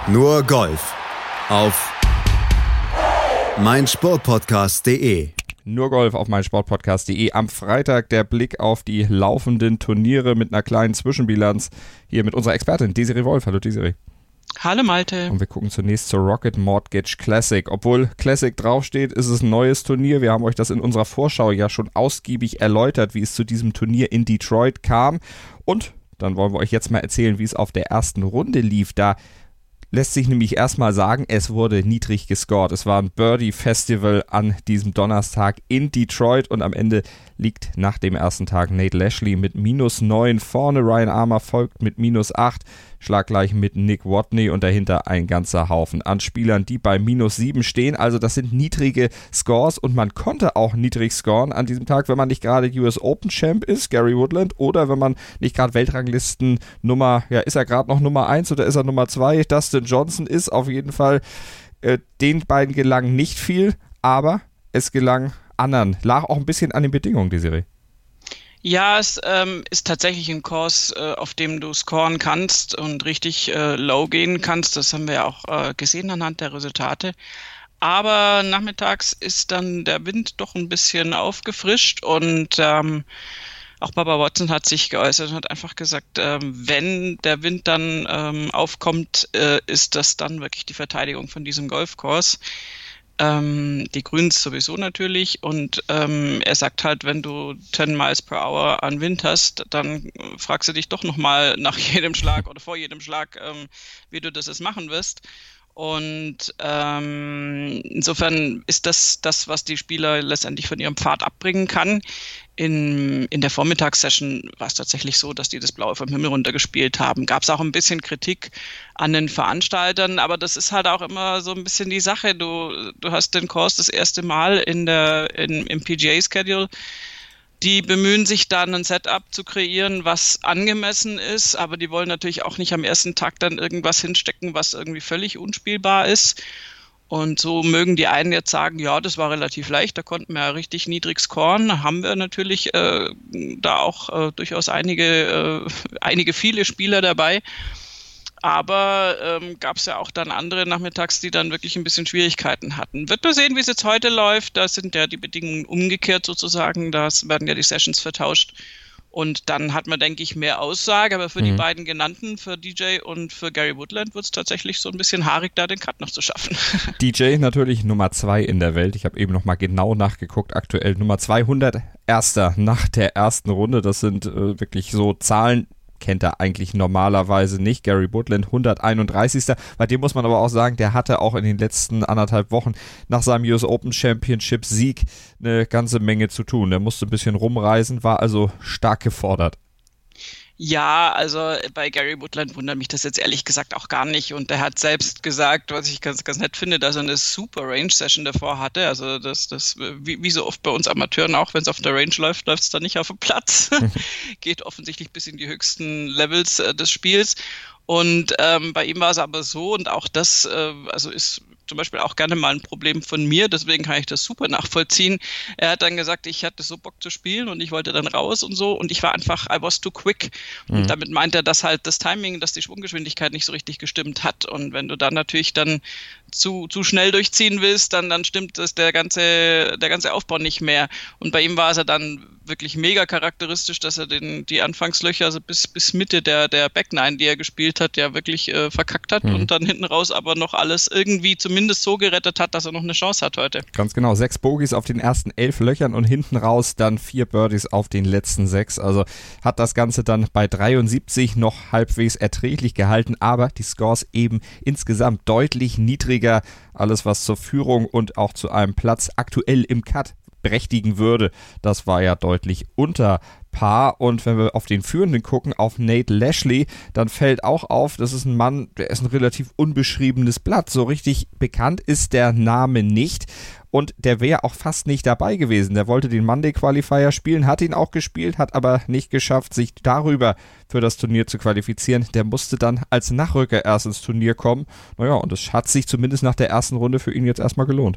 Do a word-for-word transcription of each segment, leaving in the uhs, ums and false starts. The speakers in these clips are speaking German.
Nur Golf auf meinsportpodcast punkt de. Nur Golf auf meinsportpodcast punkt de. Am Freitag der Blick auf die laufenden Turniere mit einer kleinen Zwischenbilanz. Hier mit unserer Expertin Desiree Wolf. Hallo Desiree. Hallo Malte. Und wir gucken zunächst zur Rocket Mortgage Classic. Obwohl Classic draufsteht, ist es ein neues Turnier. Wir haben euch das in unserer Vorschau ja schon ausgiebig erläutert, wie es zu diesem Turnier in Detroit kam. Und dann wollen wir euch jetzt mal erzählen, wie es auf der ersten Runde lief. Da lässt sich nämlich erstmal sagen, es wurde niedrig gescored. Es war ein Birdie-Festival an diesem Donnerstag in Detroit und am Ende liegt nach dem ersten Tag Nate Lashley mit minus neun vorne. Ryan Armour folgt mit minus acht, schlaggleich mit Nick Watney und dahinter ein ganzer Haufen an Spielern, die bei minus sieben stehen. Also das sind niedrige Scores und man konnte auch niedrig scoren an diesem Tag, wenn man nicht gerade U S Open Champ ist, Gary Woodland, oder wenn man nicht gerade Weltranglisten Nummer, ja, ist er gerade noch Nummer eins oder ist er Nummer zwei? Dustin Johnson ist auf jeden Fall, äh, den beiden gelang nicht viel, aber es gelang anderen. Lag auch ein bisschen an den Bedingungen, die Serie. Ja, es ähm, ist tatsächlich ein Kurs, äh, auf dem du scoren kannst und richtig äh, low gehen kannst. Das haben wir ja auch äh, gesehen anhand der Resultate. Aber nachmittags ist dann der Wind doch ein bisschen aufgefrischt und ähm, auch Bubba Watson hat sich geäußert und hat einfach gesagt, äh, wenn der Wind dann ähm, aufkommt, äh, ist das dann wirklich die Verteidigung von diesem Golfkurs. Ähm, die Grüns sowieso natürlich und ähm, er sagt halt, wenn du zehn Miles per Hour an Wind hast, dann fragst du dich doch nochmal nach jedem Schlag oder vor jedem Schlag, ähm, wie du das jetzt machen wirst. Und ähm, insofern ist das das, was die Spieler letztendlich von ihrem Pfad abbringen kann. In, in der Vormittagssession war es tatsächlich so, dass die das Blaue vom Himmel runtergespielt haben. Gab es auch ein bisschen Kritik an den Veranstaltern, aber das ist halt auch immer so ein bisschen die Sache. Du, du hast den Kurs das erste Mal in der, in, im P G A-Schedule. Die bemühen sich dann ein Setup zu kreieren, was angemessen ist, aber die wollen natürlich auch nicht am ersten Tag dann irgendwas hinstecken, was irgendwie völlig unspielbar ist. Und so mögen die einen jetzt sagen, ja, das war relativ leicht, da konnten wir ja richtig niedrig scoren. Da haben wir natürlich äh, da auch äh, durchaus einige, äh, einige viele Spieler dabei. Aber ähm, gab es ja auch dann andere nachmittags, die dann wirklich ein bisschen Schwierigkeiten hatten. Wird man sehen, wie es jetzt heute läuft. Da sind ja die Bedingungen umgekehrt sozusagen. Da werden ja die Sessions vertauscht. Und dann hat man, denke ich, mehr Aussage. Aber für mhm. die beiden genannten, für D J und für Gary Woodland, wird es tatsächlich so ein bisschen haarig, da den Cut noch zu schaffen. D J natürlich Nummer zwei in der Welt. Ich habe eben nochmal genau nachgeguckt. Aktuell Nummer zweihundert. Erster nach der ersten Runde. Das sind äh, wirklich so Zahlen, kennt er eigentlich normalerweise nicht. Gary Woodland hunderteinunddreißigster Bei dem muss man aber auch sagen, der hatte auch in den letzten anderthalb Wochen nach seinem U S Open Championship Sieg eine ganze Menge zu tun. Der musste ein bisschen rumreisen, war also stark gefordert. Ja, also bei Gary Woodland wundert mich das jetzt ehrlich gesagt auch gar nicht. Und er hat selbst gesagt, was ich ganz, ganz nett finde, dass er eine super Range-Session davor hatte. Also das, das wie, wie so oft bei uns Amateuren auch, wenn es auf der Range läuft, läuft es dann nicht auf dem Platz. Geht offensichtlich bis in die höchsten Levels äh, des Spiels. Und ähm, bei ihm war es aber so, und auch das äh, also ist zum Beispiel auch gerne mal ein Problem von mir, deswegen kann ich das super nachvollziehen. Er hat dann gesagt, ich hatte so Bock zu spielen und ich wollte dann raus und so und ich war einfach, I was too quick. Mhm. Und damit meint er, dass halt das Timing, dass die Schwunggeschwindigkeit nicht so richtig gestimmt hat. Und wenn du dann natürlich dann zu, zu schnell durchziehen willst, dann, dann stimmt das der ganze, der ganze Aufbau nicht mehr. Und bei ihm war es ja dann wirklich mega charakteristisch, dass er den, die Anfangslöcher, also bis, bis Mitte der, der Back Nine, die er gespielt hat, ja wirklich äh, verkackt hat mhm. und dann hinten raus aber noch alles irgendwie zumindest so gerettet hat, dass er noch eine Chance hat heute. Ganz genau, sechs Bogies auf den ersten elf Löchern und hinten raus dann vier Birdies auf den letzten sechs. Also hat das Ganze dann bei dreiundsiebzig noch halbwegs erträglich gehalten, aber die Scores eben insgesamt deutlich niedriger. Alles, was zur Führung und auch zu einem Platz aktuell im Cut berechtigen würde, das war ja deutlich unter Paar. Und wenn wir auf den Führenden gucken, auf Nate Lashley, dann fällt auch auf, das ist ein Mann, der ist ein relativ unbeschriebenes Blatt. So richtig bekannt ist der Name nicht. Und der wäre auch fast nicht dabei gewesen. Der wollte den Monday Qualifier spielen, hat ihn auch gespielt, hat aber nicht geschafft, sich darüber für das Turnier zu qualifizieren. Der musste dann als Nachrücker erst ins Turnier kommen. Naja, und es hat sich zumindest nach der ersten Runde für ihn jetzt erstmal gelohnt.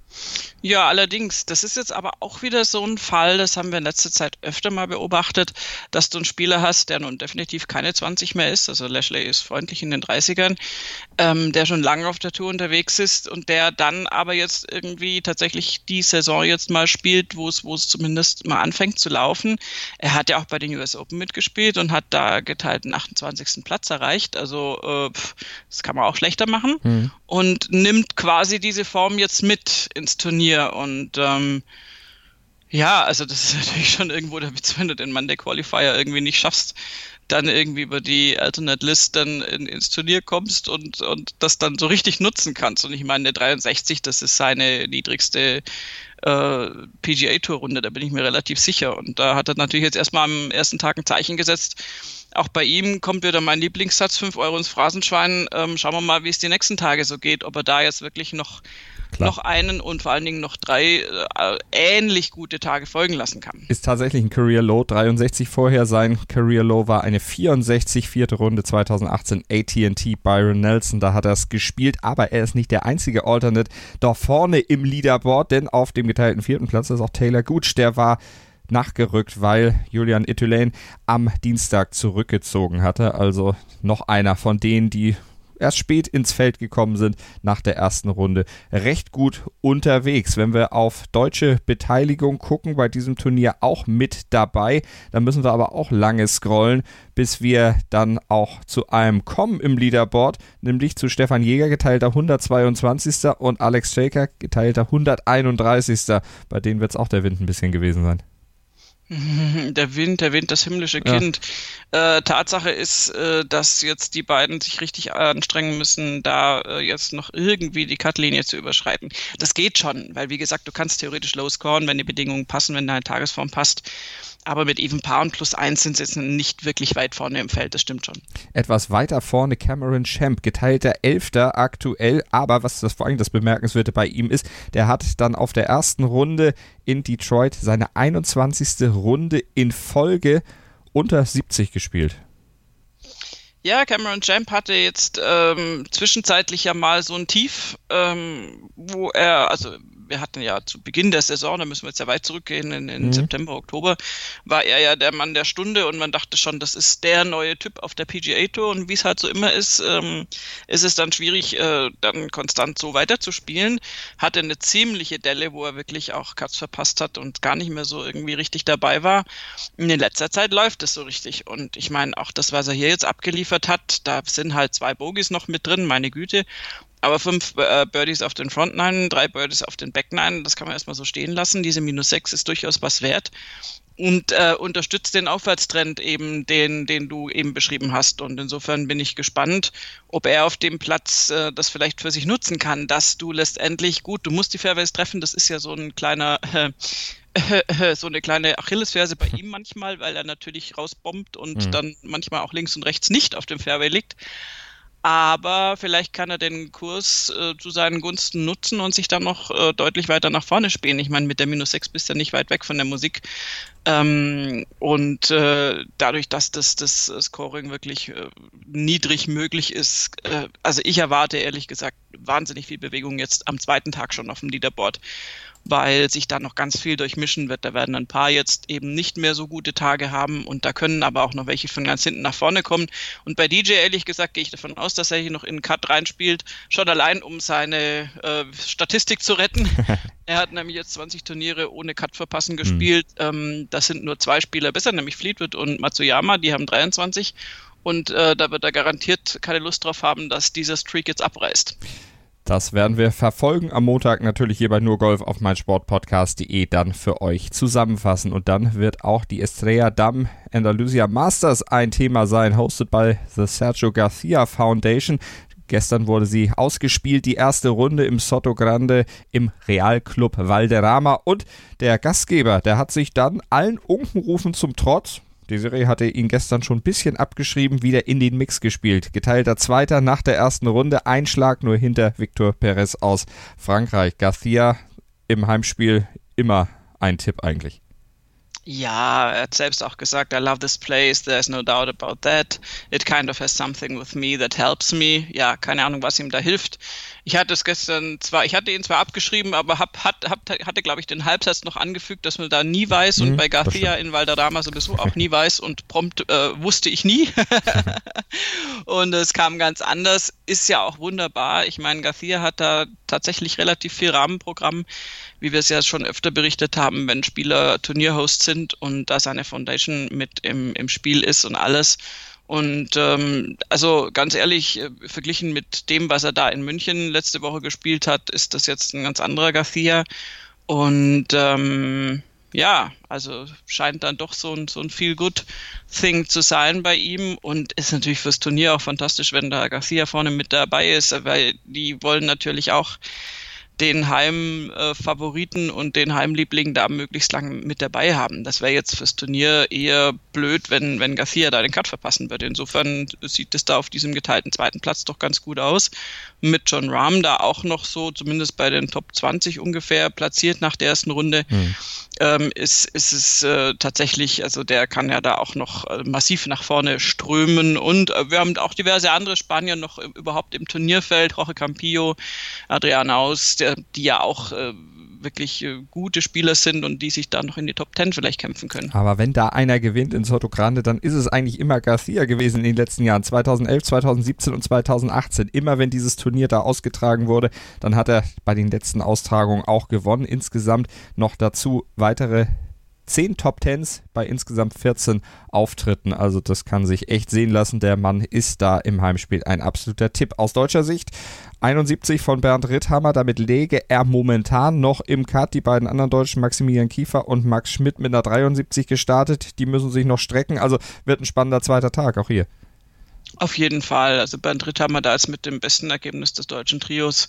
Ja, allerdings. Das ist jetzt aber auch wieder so ein Fall, das haben wir in letzter Zeit öfter mal beobachtet, dass du einen Spieler hast, der nun definitiv keine zwanzig mehr ist, also Lashley ist freundlich in den dreißigern, ähm, der schon lange auf der Tour unterwegs ist und der dann aber jetzt irgendwie tatsächlich die Saison jetzt mal spielt, wo es wo es zumindest mal anfängt zu laufen. Er hat ja auch bei den U S Open mitgespielt und hat da geteilten achtundzwanzigsten Platz erreicht, also äh, pff, das kann man auch schlechter machen mhm. und nimmt quasi diese Form jetzt mit ins Turnier. Und ähm, ja, also das ist natürlich schon irgendwo der Witz, wenn du den Monday Qualifier irgendwie nicht schaffst, dann irgendwie über die Alternate List dann in, ins Turnier kommst und, und das dann so richtig nutzen kannst. Und ich meine, der dreiundsechzig, das ist seine niedrigste äh, P G A-Tour-Runde, da bin ich mir relativ sicher. Und da hat er natürlich jetzt erstmal am ersten Tag ein Zeichen gesetzt. Auch bei ihm kommt wieder mein Lieblingssatz, fünf Euro ins Phrasenschwein. Ähm, schauen wir mal, wie es die nächsten Tage so geht, ob er da jetzt wirklich noch Klar. noch einen und vor allen Dingen noch drei äh, ähnlich gute Tage folgen lassen kann. Ist tatsächlich ein Career Low, dreiundsechzig vorher. Sein Career Low war eine vierundsechzig, vierte Runde zweitausendachtzehn, A T and T, Byron Nelson, da hat er es gespielt, aber er ist nicht der einzige Alternate da vorne im Leaderboard, denn auf dem geteilten vierten Platz ist auch Taylor Gooch, der war nachgerückt, weil Julian Itulian am Dienstag zurückgezogen hatte, also noch einer von denen, die erst spät ins Feld gekommen sind nach der ersten Runde. Recht gut unterwegs. Wenn wir auf deutsche Beteiligung gucken, bei diesem Turnier auch mit dabei, dann müssen wir aber auch lange scrollen, bis wir dann auch zu einem kommen im Leaderboard, nämlich zu Stefan Jäger, geteilter hundertzweiundzwanzigster und Alex Shaker, geteilter hunderteinunddreißigster Bei denen wird es auch der Wind ein bisschen gewesen sein. Der Wind, der Wind, das himmlische Kind. Ja. Äh, Tatsache ist, äh, dass jetzt die beiden sich richtig anstrengen müssen, da äh, jetzt noch irgendwie die Cutlinie zu überschreiten. Das geht schon, weil wie gesagt, du kannst theoretisch low scoren, wenn die Bedingungen passen, wenn deine Tagesform passt. Aber mit Even Paar und plus eins sind sie jetzt nicht wirklich weit vorne im Feld, das stimmt schon. Etwas weiter vorne Cameron Champ, geteilter Elfter aktuell, aber was das vor allem das Bemerkenswerte bei ihm ist, der hat dann auf der ersten Runde in Detroit seine einundzwanzigste Runde in Folge unter siebzig gespielt. Ja, Cameron Champ hatte jetzt ähm, zwischenzeitlich ja mal so ein Tief, ähm, wo er, also wir hatten ja zu Beginn der Saison, da müssen wir jetzt ja weit zurückgehen, in, in mhm. September, Oktober, war er ja der Mann der Stunde und man dachte schon, das ist der neue Typ auf der P G A Tour und wie es halt so immer ist, ähm, ist es dann schwierig, äh, dann konstant so weiterzuspielen. Hatte eine ziemliche Delle, wo er wirklich auch Cuts verpasst hat und gar nicht mehr so irgendwie richtig dabei war. In letzter Zeit läuft es so richtig und ich meine auch das, was er hier jetzt abgeliefert hat, da sind halt zwei Bogies noch mit drin, meine Güte. Aber fünf äh, Birdies auf den Front Nine, drei Birdies auf den Back Nine, das kann man erstmal so stehen lassen. Diese minus sechs ist durchaus was wert und äh, unterstützt den Aufwärtstrend eben, den, den du eben beschrieben hast. Und insofern bin ich gespannt, ob er auf dem Platz äh, das vielleicht für sich nutzen kann, dass du letztendlich, gut, du musst die Fairways treffen, das ist ja so ein kleiner... Äh, so eine kleine Achillesferse bei ihm manchmal, weil er natürlich rausbombt und mhm. dann manchmal auch links und rechts nicht auf dem Fairway liegt. Aber vielleicht kann er den Kurs äh, zu seinen Gunsten nutzen und sich dann noch äh, deutlich weiter nach vorne spielen. Ich meine, mit der minus sechs bist du ja nicht weit weg von der Musik. Ähm, und äh, dadurch, dass das, das Scoring wirklich äh, niedrig möglich ist, äh, also ich erwarte ehrlich gesagt wahnsinnig viel Bewegung jetzt am zweiten Tag schon auf dem Leaderboard, weil sich da noch ganz viel durchmischen wird. Da werden ein paar jetzt eben nicht mehr so gute Tage haben und da können aber auch noch welche von ganz hinten nach vorne kommen. Und bei D J, ehrlich gesagt, gehe ich davon aus, dass er hier noch in den Cut reinspielt, schon allein, um seine äh, Statistik zu retten. Er hat nämlich jetzt zwanzig Turniere ohne Cut verpassen gespielt. Mhm. Ähm, das sind nur zwei Spieler besser, nämlich Fleetwood und Matsuyama, die haben dreiundzwanzig. Und äh, da wird er garantiert keine Lust drauf haben, dass dieser Streak jetzt abreißt. Das werden wir verfolgen am Montag natürlich hier bei nur Golf auf meinsportpodcast punkt de dann für euch zusammenfassen. Und dann wird auch die Estrella Damm Andalusia Masters ein Thema sein, hosted by the Sergio Garcia Foundation. Gestern wurde sie ausgespielt, die erste Runde im Soto Grande im Real Club Valderrama. Und der Gastgeber, der hat sich dann allen Unkenrufen zum Trotz, Desiree hatte ihn gestern schon ein bisschen abgeschrieben, wieder in den Mix gespielt. Geteilter Zweiter nach der ersten Runde, ein Schlag nur hinter Victor Perez aus Frankreich. Garcia im Heimspiel immer ein Tipp eigentlich. Ja, er hat selbst auch gesagt, I love this place, there's no doubt about that. It kind of has something with me that helps me. Ja, keine Ahnung, was ihm da hilft. Ich hatte es gestern zwar, ich hatte ihn zwar abgeschrieben, aber hab, hat, hab, hatte, glaube ich, den Halbsatz noch angefügt, dass man da nie weiß mhm, und bei Garcia in Valderrama sowieso auch nie weiß und prompt äh, wusste ich nie. Und es kam ganz anders. Ist ja auch wunderbar. Ich meine, Garcia hat da tatsächlich relativ viel Rahmenprogramm, wie wir es ja schon öfter berichtet haben, wenn Spieler Turnierhosts sind und da seine Foundation mit im, im Spiel ist und alles. Und ähm, also ganz ehrlich, äh, verglichen mit dem, was er da in München letzte Woche gespielt hat, ist das jetzt ein ganz anderer Garcia. Und ähm, ja, also scheint dann doch so ein, so ein Feel-Good-Thing zu sein bei ihm und ist natürlich fürs Turnier auch fantastisch, wenn da Garcia vorne mit dabei ist, weil die wollen natürlich auch den Heimfavoriten und den Heimliebling da möglichst lang mit dabei haben. Das wäre jetzt fürs Turnier eher blöd, wenn, wenn Garcia da den Cut verpassen würde. Insofern sieht es da auf diesem geteilten zweiten Platz doch ganz gut aus. Mit Jon Rahm da auch noch so, zumindest bei den Top zwanzig ungefähr platziert nach der ersten Runde, hm. ähm, ist, ist es äh, tatsächlich, also der kann ja da auch noch äh, massiv nach vorne strömen und äh, wir haben auch diverse andere Spanier noch äh, überhaupt im Turnierfeld, Jorge Campillo, Adrian Aus, der, die ja auch äh, wirklich äh, gute Spieler sind und die sich da noch in die Top Ten vielleicht kämpfen können. Aber wenn da einer gewinnt in Soto Grande, dann ist es eigentlich immer Garcia gewesen in den letzten Jahren, zweitausendelf, zweitausendsiebzehn und zweitausendachtzehn. Immer wenn dieses Turnier da ausgetragen wurde, dann hat er bei den letzten Austragungen auch gewonnen. Insgesamt noch dazu weitere zehn Top Tens bei insgesamt vierzehn Auftritten. Also das kann sich echt sehen lassen. Der Mann ist da im Heimspiel ein absoluter Tipp. Aus deutscher Sicht einundsiebzig von Bernd Ritthammer. Damit läge er momentan noch im Cut. Die beiden anderen Deutschen, Maximilian Kiefer und Max Schmidt, mit einer dreiundsiebzig gestartet. Die müssen sich noch strecken. Also wird ein spannender zweiter Tag, auch hier. Auf jeden Fall. Also Bernd Ritthammer da ist mit dem besten Ergebnis des deutschen Trios.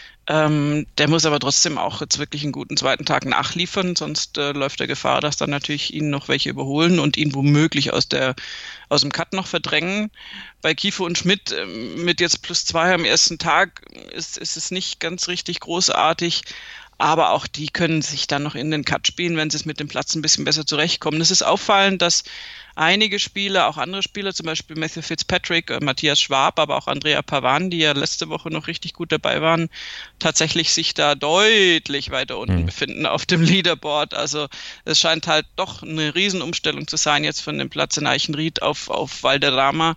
Ähm, der muss aber trotzdem auch jetzt wirklich einen guten zweiten Tag nachliefern, sonst äh, läuft der Gefahr, dass dann natürlich ihn noch welche überholen und ihn womöglich aus der aus dem Cut noch verdrängen. Bei Kiefer und Schmidt äh, mit jetzt plus zwei am ersten Tag ist, ist es nicht ganz richtig großartig, aber auch die können sich dann noch in den Cut spielen, wenn sie es mit dem Platz ein bisschen besser zurechtkommen. Es ist auffallend, dass einige Spieler, auch andere Spieler, zum Beispiel Matthew Fitzpatrick, äh, Matthias Schwab, aber auch Andrea Pavan, die ja letzte Woche noch richtig gut dabei waren, tatsächlich sich da deutlich weiter unten mhm. befinden auf dem Leaderboard. Also es scheint halt doch eine Riesenumstellung zu sein jetzt von dem Platz in Eichenried auf, auf Valderrama.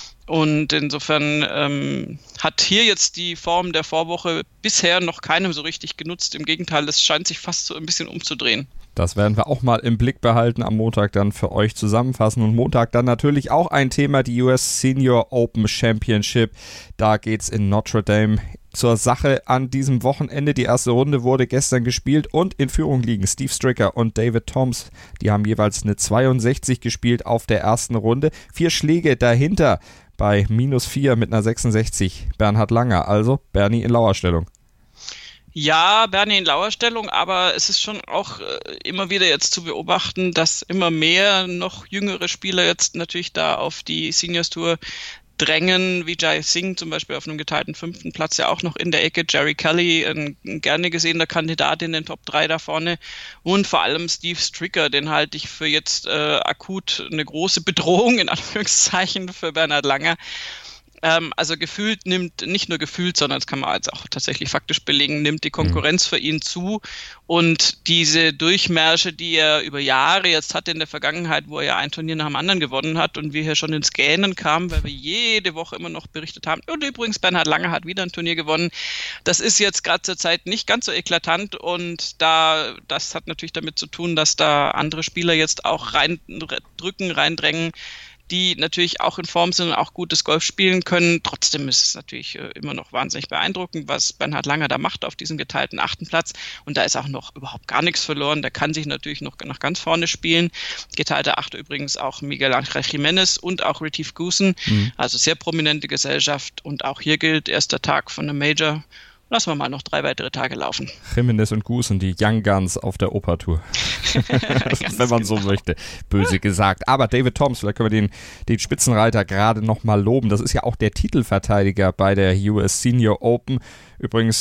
Und insofern ähm, hat hier jetzt die Form der Vorwoche bisher noch keinem so richtig genutzt. Im Gegenteil, es scheint sich fast so ein bisschen umzudrehen. Das werden wir auch mal im Blick behalten, am Montag dann für euch zusammenfassen. Und Montag dann natürlich auch ein Thema, die U S Senior Open Championship. Da geht's in Notre Dame zur Sache an diesem Wochenende. Die erste Runde wurde gestern gespielt und in Führung liegen Steve Stricker und David Toms. Die haben jeweils eine zweiundsechzig gespielt auf der ersten Runde. Vier Schläge dahinter bei minus vier mit einer sechsundsechzig Bernhard Langer. Also Bernie in Lauerstellung. Ja, Bernie in Lauerstellung, aber es ist schon auch äh, immer wieder jetzt zu beobachten, dass immer mehr noch jüngere Spieler jetzt natürlich da auf die Seniors Tour drängen, wie Jai Singh zum Beispiel auf einem geteilten fünften Platz ja auch noch in der Ecke, Jerry Kelly, ein, ein gerne gesehener Kandidat in den Top drei da vorne und vor allem Steve Stricker, den halte ich für jetzt äh, akut eine große Bedrohung, in Anführungszeichen, für Bernhard Langer. Ähm, also gefühlt nimmt, nicht nur gefühlt, sondern das kann man jetzt auch tatsächlich faktisch belegen, nimmt die Konkurrenz für ihn zu und diese Durchmärsche, die er über Jahre jetzt hatte in der Vergangenheit, wo er ja ein Turnier nach dem anderen gewonnen hat und wir hier schon ins Gähnen kamen, weil wir jede Woche immer noch berichtet haben, und übrigens Bernhard Langer hat wieder ein Turnier gewonnen, das ist jetzt gerade zur Zeit nicht ganz so eklatant und da, das hat natürlich damit zu tun, dass da andere Spieler jetzt auch reindrücken, reindrängen, die natürlich auch in Form sind und auch gutes Golf spielen können. Trotzdem ist es natürlich äh, immer noch wahnsinnig beeindruckend, was Bernhard Langer da macht auf diesem geteilten achten Platz. Und da ist auch noch überhaupt gar nichts verloren. Der kann sich natürlich noch nach ganz vorne spielen. Geteilte Achte übrigens auch Miguel Ángel Jiménez und auch Retief Goosen. Mhm. Also sehr prominente Gesellschaft. Und auch hier gilt erster Tag von einem Major. Lassen wir mal noch drei weitere Tage laufen. Jiménez und Goosen, die Young Guns auf der Oper-Tour. Wenn man so möchte, böse gesagt. Aber David Toms, vielleicht können wir den, den Spitzenreiter gerade nochmal loben. Das ist ja auch der Titelverteidiger bei der U S Senior Open. Übrigens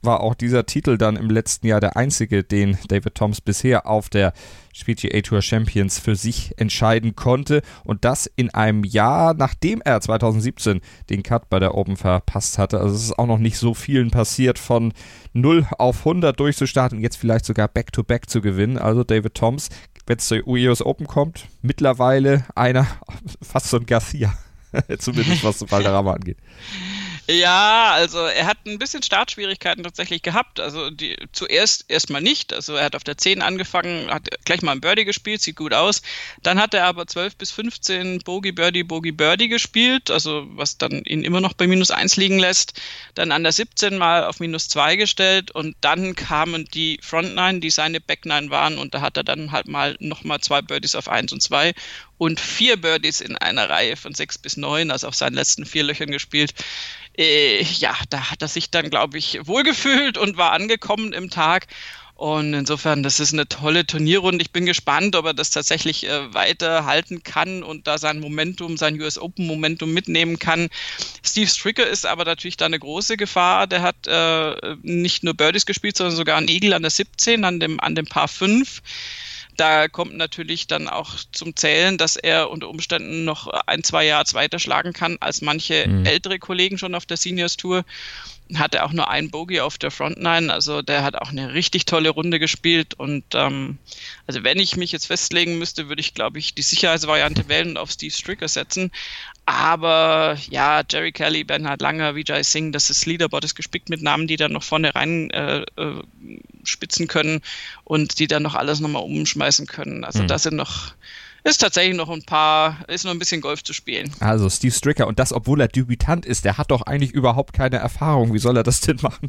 war auch dieser Titel dann im letzten Jahr der einzige, den David Toms bisher auf der P G A Tour Champions für sich entscheiden konnte. Und das in einem Jahr, nachdem er zwanzig siebzehn den Cut bei der Open verpasst hatte. Also es ist auch noch nicht so vielen passiert, von null auf hundert durchzustarten und jetzt vielleicht sogar Back-to-Back zu gewinnen. Also David Toms, wenn es zur U S Open kommt, mittlerweile einer, fast so ein Garcia, zumindest was Valderrama angeht. Ja, also er hat ein bisschen Startschwierigkeiten tatsächlich gehabt. Also die, zuerst erstmal nicht. Also er hat auf der zehn angefangen, hat gleich mal ein Birdie gespielt, sieht gut aus. Dann hat er aber zwölf bis fünfzehn Bogey, Birdie, Bogey, Birdie gespielt, also was dann ihn immer noch bei minus eins liegen lässt. Dann an der siebzehn mal auf minus zwei gestellt und dann kamen die Front Nine, die seine Back Nine waren, und da hat er dann halt mal nochmal zwei Birdies auf eins und zwei und vier Birdies in einer Reihe von sechs bis neun, also auf seinen letzten vier Löchern gespielt. Äh, ja, da hat er sich dann, glaube ich, wohlgefühlt und war angekommen im Tag. Und insofern, das ist eine tolle Turnierrunde. Ich bin gespannt, ob er das tatsächlich äh, weiter halten kann und da sein Momentum, sein U S Open Momentum mitnehmen kann. Steve Stricker ist aber natürlich da eine große Gefahr. Der hat äh, nicht nur Birdies gespielt, sondern sogar einen Eagle an der siebzehn, an dem, an dem Par fünf. Da kommt natürlich dann auch zum Zählen, dass er unter Umständen noch ein, zwei Yards weiter schlagen kann als manche mhm. ältere Kollegen schon auf der Seniors Tour. Hat er auch nur ein Bogey auf der Front Nine, also der hat auch eine richtig tolle Runde gespielt und ähm, also wenn ich mich jetzt festlegen müsste, würde ich, glaube ich, die Sicherheitsvariante wählen und auf Steve Stricker setzen, aber ja, Jerry Kelly, Bernhard Langer, Vijay Singh, das ist Leaderboard ist gespickt mit Namen, die dann noch vorne rein äh, äh, spitzen können und die dann noch alles nochmal umschmeißen können, also mhm. da sind noch ist tatsächlich noch ein paar, ist noch ein bisschen Golf zu spielen. Also Steve Stricker, und das, obwohl er Debütant ist, der hat doch eigentlich überhaupt keine Erfahrung. Wie soll er das denn machen?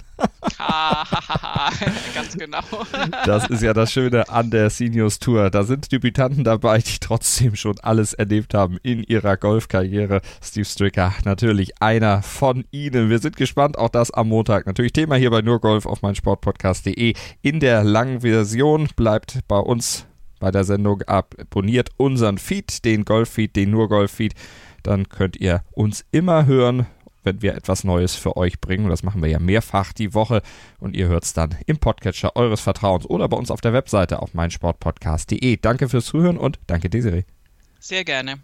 Ganz genau. Das ist ja das Schöne an der Seniors Tour. Da sind Debütanten dabei, die trotzdem schon alles erlebt haben in ihrer Golfkarriere. Steve Stricker, natürlich einer von ihnen. Wir sind gespannt, auch das am Montag. Natürlich Thema hier bei Nur Golf auf meinsportpodcast punkt de. In der langen Version bleibt bei uns bei der Sendung abonniert unseren Feed, den Golf-Feed, den Nur-Golf-Feed. Dann könnt ihr uns immer hören, wenn wir etwas Neues für euch bringen. Und das machen wir ja mehrfach die Woche. Und ihr hört es dann im Podcatcher eures Vertrauens oder bei uns auf der Webseite auf meinsportpodcast punkt de. Danke fürs Zuhören und danke Desiree. Sehr gerne.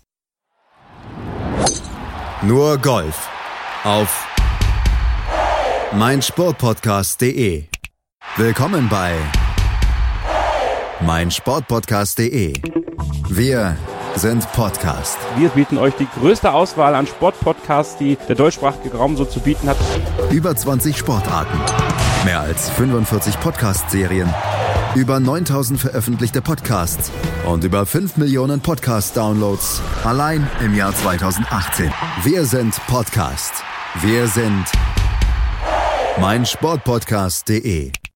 Nur Golf auf meinsportpodcast punkt de. Willkommen bei meinsportpodcast punkt de. Wir sind Podcast. Wir bieten euch die größte Auswahl an Sportpodcasts, die der deutschsprachige Raum so zu bieten hat. Über zwanzig Sportarten, mehr als fünfundvierzig Podcast-Serien, über neuntausend veröffentlichte Podcasts und über fünf Millionen Podcast-Downloads allein im Jahr zweitausendachtzehn. Wir sind Podcast. Wir sind meinsportpodcast punkt de.